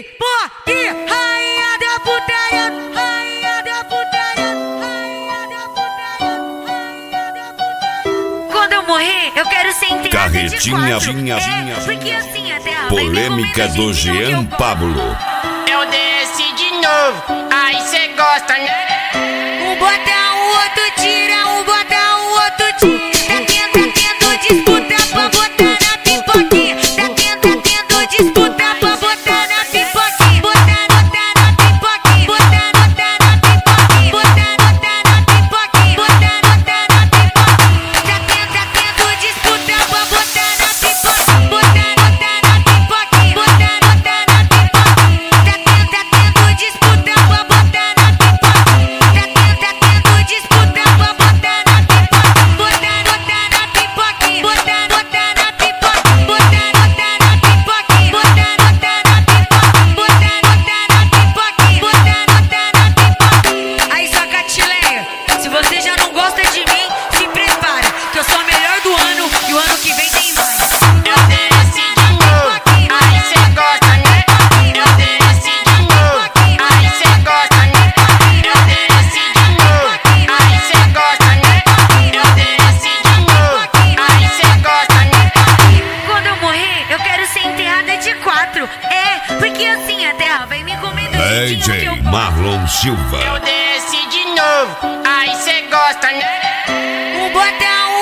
pipoque, rainha da putaria, rainha da putaria, rainha da putaria, rainha da putaria. Quando eu morrer, eu quero ser enterrada de quatro. Porque assim a terra polêmica do Jean Pablo. Eu desci de novo, aí cê gosta, né? Um bota, o outro tira, um bota, o outro tira. Tá tendo disputa pra botar na pipoquinha. Tá tendo disputa pra botar na pipoquinha. Botar na pipoquinha. Botar na pipoquinha. Botar na pipoquinha. Botar na pipoquinha. Tá tendo disputa pra botar na pipoquinha. Botar na pipoquinha. Botar na pipoquinha. Tá tendo disputa pra botar na pipoquinha. Tá tendo disputa pra botar na pipoquinha. Botar na pipoquinha. Botar na pipoquinha. Botar na pipoquinha. Botar na pipoquinha. Botar na pipoquinha. Aí, sua catileia, se você já não gosta de mim, se prepara, que eu sou a melhor do ano e o ano que vem tem mais. Eu desci de novo, aí cê gosta, né? Eu desci de novo, aí cê gosta, né? Eu desci de novo, aí cê gosta, né? Eu desci de novo, aí cê gosta, né? Quando eu morrer, eu quero ser enterrada de quatro. Porque assim a terra vai me comer do jeitinho que DJ eu gosto. Marlon Silva. Eu desci de novo, aí cê gosta, né? Um bota,